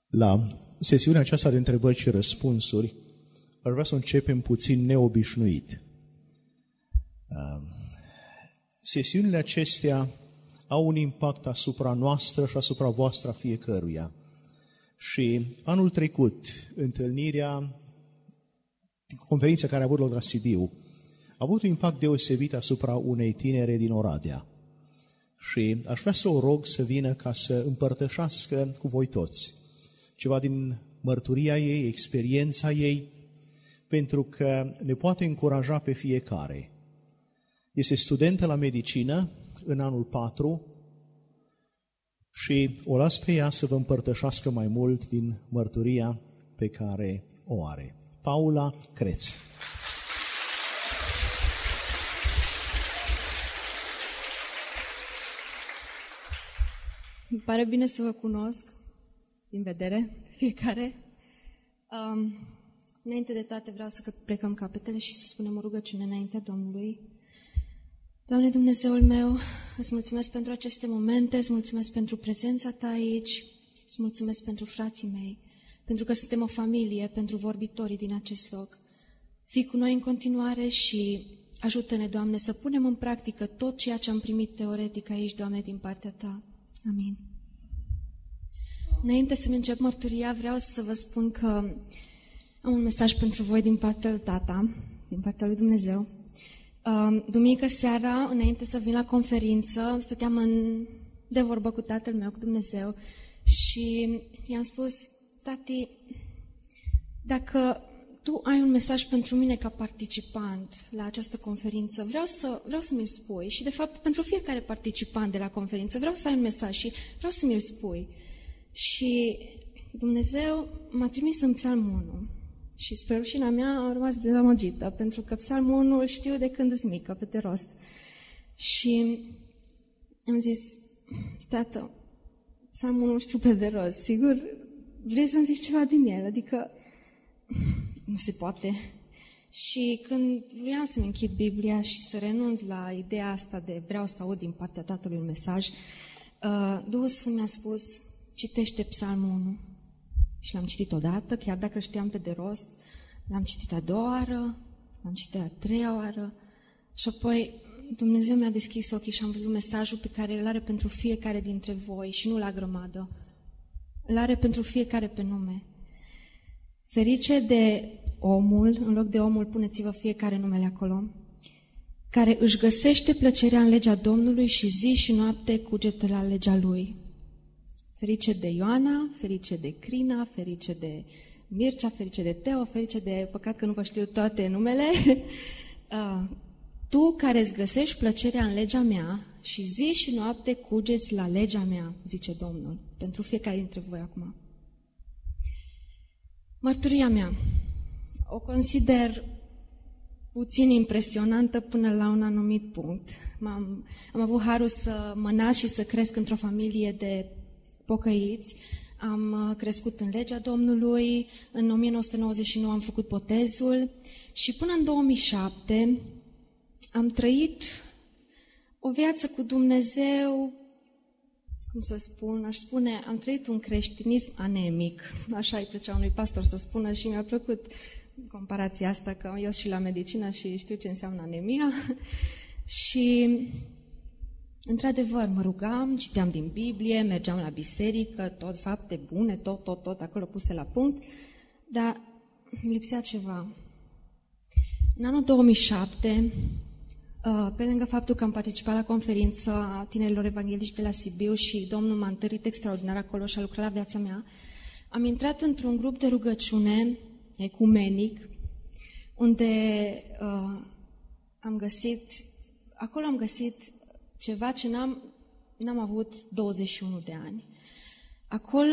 La sesiunea aceasta de întrebări și răspunsuri, aș vrea să începem puțin neobișnuit. Sesiunile acestea au un impact asupra noastră și asupra voastră fiecăruia. Și anul trecut, conferința care a avut loc la Sibiu, a avut un impact deosebit asupra unei tinere din Oradea. Și aș vrea să o rog să vină ca să împărtășească cu voi toți ceva din mărturia ei, experiența ei, pentru că ne poate încuraja pe fiecare. Este studentă la medicină în anul 4 și o las pe ea să vă împărtășească mai mult din mărturia pe care o are. Paula Creț. Îmi pare bine să vă cunosc din vedere, fiecare. Înainte de toate vreau să plecăm capetele și să spunem o rugăciune înaintea Domnului. Doamne Dumnezeul meu, îți mulțumesc pentru aceste momente, îți mulțumesc pentru prezența Ta aici, îți mulțumesc pentru frații mei, pentru că suntem o familie, pentru vorbitorii din acest loc. Fii cu noi în continuare și ajută-ne, Doamne, să punem în practică tot ceea ce am primit teoretic aici, Doamne, din partea Ta. Amin. Înainte să-mi încep mărturia, vreau să vă spun că am un mesaj pentru voi din partea lui Tata, din partea lui Dumnezeu. Duminică seara, înainte să vin la conferință, stăteam de vorbă cu Tatăl meu, cu Dumnezeu, și i-am spus: Tati, dacă tu ai un mesaj pentru mine ca participant la această conferință, vreau să mi-l spui. Și, de fapt, pentru fiecare participant de la conferință, vreau să ai un mesaj și vreau să mi-l spui. Și Dumnezeu m-a trimis în Psalmul 1. Și spre rușinea mea am rămas dezamăgită, pentru că Psalmul 1 îl știu de când îs mică, pe de rost. Și am zis: Tată, Psalmul 1 știu pe de rost, sigur vrei să-mi zici ceva din el? Adică nu se poate. Și când vreau să-mi închid Biblia și să renunț la ideea asta de vreau să aud din partea Tatălui un mesaj, Duhul Sfânt mi-a spus: citește Psalmul 1. Și l-am citit odată, chiar dacă știam pe de rost, l-am citit a doua oară, l-am citit a treia oară și apoi Dumnezeu mi-a deschis ochii și am văzut mesajul pe care îl are pentru fiecare dintre voi și nu la grămadă. Îl are pentru fiecare pe nume. Ferice de omul, în loc de omul puneți-vă fiecare numele acolo, care își găsește plăcerea în legea Domnului și zi și noapte cugete la legea Lui. Ferice de Ioana, ferice de Crina, ferice de Mircea, ferice de Teo, ferice de, păcat că nu vă știu toate numele, tu care îți găsești plăcerea în legea mea și zi și noapte cugeți la legea mea, zice Domnul, pentru fiecare dintre voi acum. Mărturia mea o consider puțin impresionantă până la un anumit punct. Am avut harul să mă nasc și să cresc într-o familie de pocăiți. Am crescut în legea Domnului, în 1999 am făcut botezul și până în 2007 am trăit o viață cu Dumnezeu, cum să spun, aș spune, am trăit un creștinism anemic. Așa îi plăcea unui pastor să spună și mi-a plăcut comparația asta, că eu și la medicină și știu ce înseamnă anemia. Și într-adevăr, mă rugam, citeam din Biblie, mergeam la biserică, tot fapte bune, tot acolo puse la punct, dar îmi lipsea ceva. În anul 2007, pe lângă faptul că am participat la conferința tinerilor evangeliști de la Sibiu și Domnul m-a întărit extraordinar acolo și a lucrat la viața mea, am intrat într-un grup de rugăciune ecumenic, unde am găsit ceva ce n-am avut 21 de ani. Acolo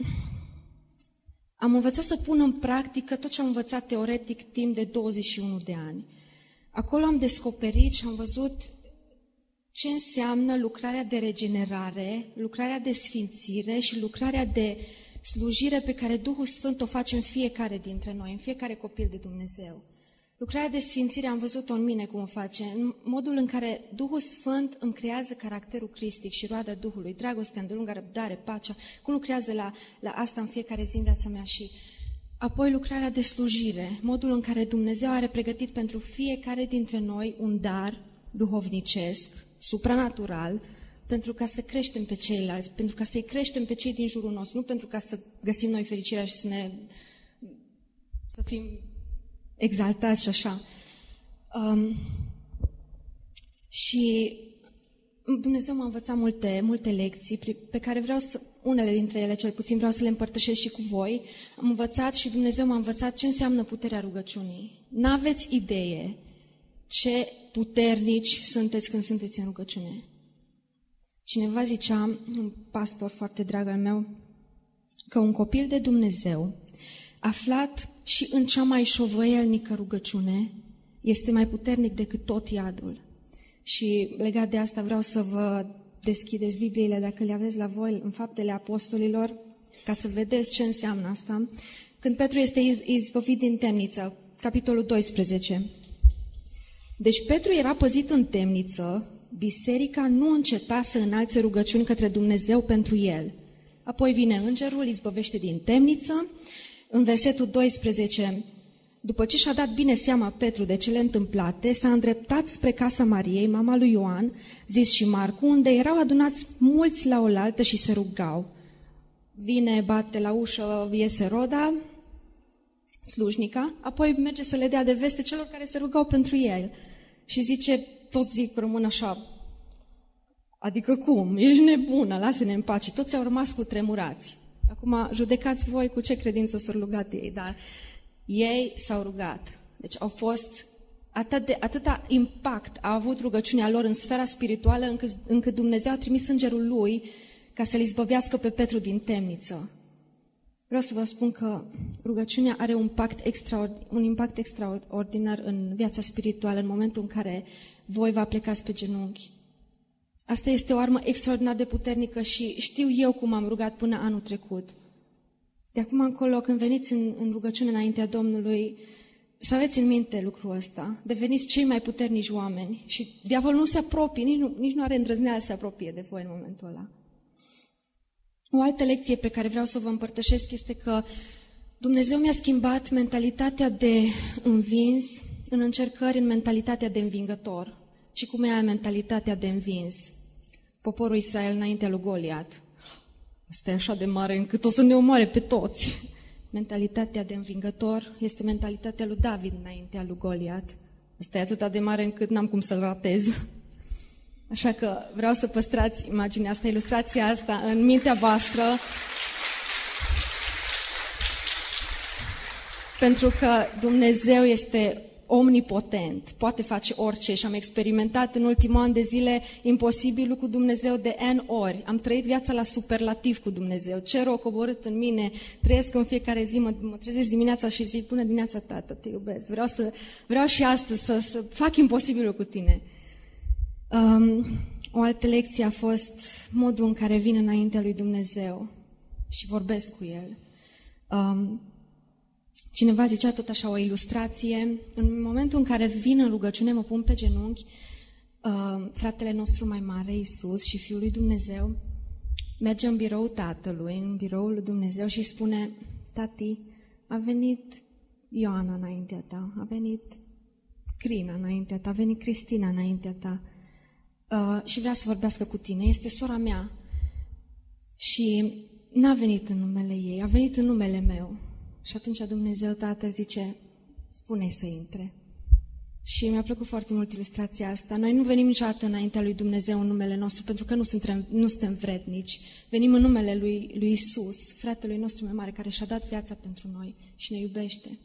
am învățat să pun în practică tot ce am învățat teoretic timp de 21 de ani. Acolo am descoperit și am văzut ce înseamnă lucrarea de regenerare, lucrarea de sfințire și lucrarea de slujire pe care Duhul Sfânt o face în fiecare dintre noi, în fiecare copil de Dumnezeu. Lucrarea de sfințire am văzut-o în mine cum o face, în modul în care Duhul Sfânt îmi creează caracterul cristic și roada Duhului, dragostea, îndelungă răbdare, pacea, cum lucrează la asta în fiecare zi în viața mea și apoi lucrarea de slujire, modul în care Dumnezeu are pregătit pentru fiecare dintre noi un dar duhovnicesc, supranatural, pentru ca să creștem pe ceilalți, pentru ca să-i creștem pe cei din jurul nostru, nu pentru ca să găsim noi fericirea și să fim exaltați și așa. Și Dumnezeu m-a învățat multe lecții pe care unele dintre ele cel puțin vreau să le împărtășesc și cu voi. Am învățat și Dumnezeu m-a învățat ce înseamnă puterea rugăciunii. N-aveți idee ce puternici sunteți când sunteți în rugăciune. Cineva zicea, un pastor foarte drag al meu, că un copil de Dumnezeu, aflat și în cea mai șovăielnică rugăciune, este mai puternic decât tot iadul. Și legat de asta vreau să vă deschideți Bibliile, dacă le aveți la voi, în Faptele Apostolilor, ca să vedeți ce înseamnă asta. Când Petru este izbăvit din temniță, capitolul 12. Deci Petru era păzit în temniță, biserica nu înceta să înalțe rugăciuni către Dumnezeu pentru el. Apoi vine îngerul, îl izbăvește din temniță. În versetul 12, după ce și-a dat bine seama Petru de cele întâmplate, s-a îndreptat spre casa Mariei, mama lui Ioan, zis și Marcu, unde erau adunați mulți la oaltă și se rugau. Vine, bate la ușă, iese Roda, slujnica, apoi merge să le dea de veste celor care se rugau pentru el. Și zice, toți zic, rămân așa, adică cum? Ești nebună, lasă-ne în pace. Toți au rămas cutremurați. Acum, judecați voi cu ce credință s-au rugat ei, dar ei s-au rugat. Deci au fost, atâta impact a avut rugăciunea lor în sfera spirituală, încât Dumnezeu a trimis îngerul lui ca să-l izbăvească pe Petru din temniță. Vreau să vă spun că rugăciunea are un impact extraordinar în viața spirituală, în momentul în care voi vă plecați pe genunchi. Asta este o armă extraordinar de puternică și știu eu cum am rugat până anul trecut. De acum încolo, când veniți în rugăciune înaintea Domnului, să aveți în minte lucrul ăsta. Deveniți cei mai puternici oameni și diavolul nu se apropie, nici nu are îndrăzneală să se apropie de voi în momentul ăla. O altă lecție pe care vreau să vă împărtășesc este că Dumnezeu mi-a schimbat mentalitatea de învins în încercări în mentalitatea de învingător. Și cum e mentalitatea de învins? Poporul Israel înaintea lui Goliat. Asta e așa de mare încât o să ne omoare pe toți. Mentalitatea de învingător este mentalitatea lui David înaintea lui Goliat. Asta e atât de mare încât n-am cum să-l ratez. Așa că vreau să păstrați imaginea asta, ilustrația asta în mintea voastră, pentru că Dumnezeu este omnipotent, poate face orice și am experimentat în ultimul an de zile imposibilul cu Dumnezeu de N ori. Am trăit viața la superlativ cu Dumnezeu. Cerul a coborât în mine, trăiesc în fiecare zi, mă trezesc dimineața și zic, bună dimineața, tată, te iubesc. Vreau și astăzi să fac imposibilul cu tine. O altă lecție a fost modul în care vin înaintea lui Dumnezeu și vorbesc cu El. Cineva zicea tot așa o ilustrație, în momentul în care vin în rugăciune, mă pun pe genunchi, fratele nostru mai mare, Iisus și Fiul lui Dumnezeu, merge în biroul Tatălui, în biroul lui Dumnezeu și spune, tati, a venit Ioana înaintea ta, a venit Crina înaintea ta, a venit Cristina înaintea ta și vrea să vorbească cu tine, este sora mea și n-a venit în numele ei, a venit în numele meu. Și atunci Dumnezeu Tatăl zice, spune-i să intre. Și mi-a plăcut foarte mult ilustrația asta. Noi nu venim niciodată înaintea lui Dumnezeu în numele nostru, pentru că nu suntem vrednici. Venim în numele lui Isus, fratelui nostru mai mare, care și-a dat viața pentru noi și ne iubește.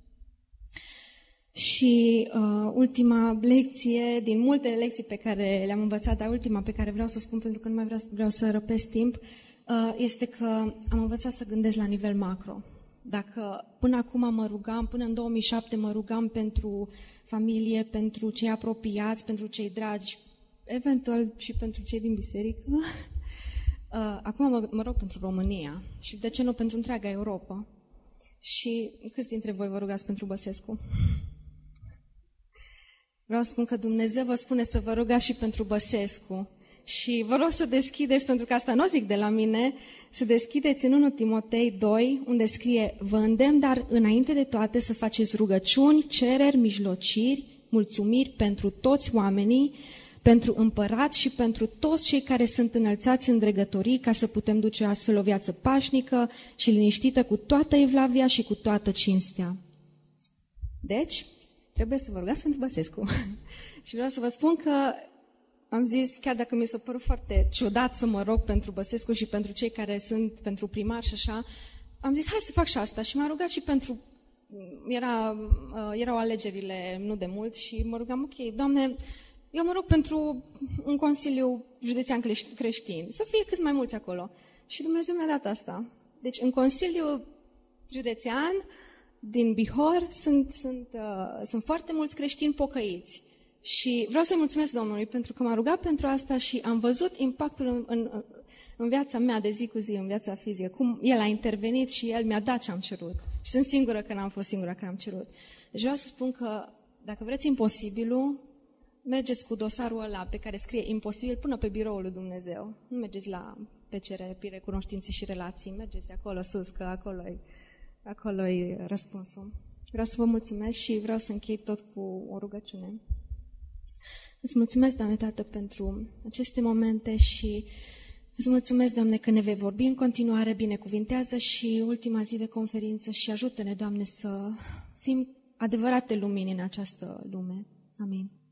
Și ultima lecție, din multele lecții pe care le-am învățat, dar ultima pe care vreau să o spun, pentru că nu mai vreau să răpesc timp, este că am învățat să gândesc la nivel macro. Dacă până acum mă rugam, până în 2007 mă rugam pentru familie, pentru cei apropiați, pentru cei dragi, eventual și pentru cei din biserică, acum mă rog pentru România și de ce nu pentru întreaga Europa. Și câți dintre voi vă rugați pentru Băsescu? Vreau să spun că Dumnezeu vă spune să vă rugați și pentru Băsescu. Și vă rog să deschideți, pentru că asta nu o zic de la mine, să deschideți în 1 Timotei 2, unde scrie: vă îndemn, dar înainte de toate să faceți rugăciuni, cereri, mijlociri, mulțumiri pentru toți oamenii, pentru împărat și pentru toți cei care sunt înălțați în dregătorii, ca să putem duce astfel o viață pașnică și liniștită cu toată evlavia și cu toată cinstea. Deci, trebuie să vă rugați pentru Băsescu. Și vreau să vă spun că am zis, chiar dacă mi s-a părut foarte ciudat să mă rog pentru Băsescu și pentru cei care sunt pentru primari și așa, am zis, hai să fac și asta. Și m-am rugat și pentru... Erau alegerile nu de mult și mă rugam, ok, Doamne, eu mă rog pentru un consiliu județean creștin, să fie cât mai mulți acolo. Și Dumnezeu mi-a dat asta. Deci în consiliul județean din Bihor sunt foarte mulți creștini pocăiți. Și vreau să-i mulțumesc Domnului pentru că m-a rugat pentru asta și am văzut impactul în viața mea de zi cu zi, în viața fizică, cum El a intervenit și El mi-a dat ce am cerut. Și sunt singură că n-am fost singura care am cerut. Deci vreau să spun că dacă vreți imposibilul, mergeți cu dosarul ăla pe care scrie imposibil până pe biroul lui Dumnezeu. Nu mergeți la PCR, recunoștințe și relații, mergeți de acolo sus, că acolo e răspunsul. Vreau să vă mulțumesc și vreau să închei tot cu o rugăciune. Îți mulțumesc, Doamne, Tată, pentru aceste momente și îți mulțumesc, Doamne, că ne vei vorbi în continuare, binecuvintează și ultima zi de conferință și ajută-ne, Doamne, să fim adevărate lumini în această lume. Amin.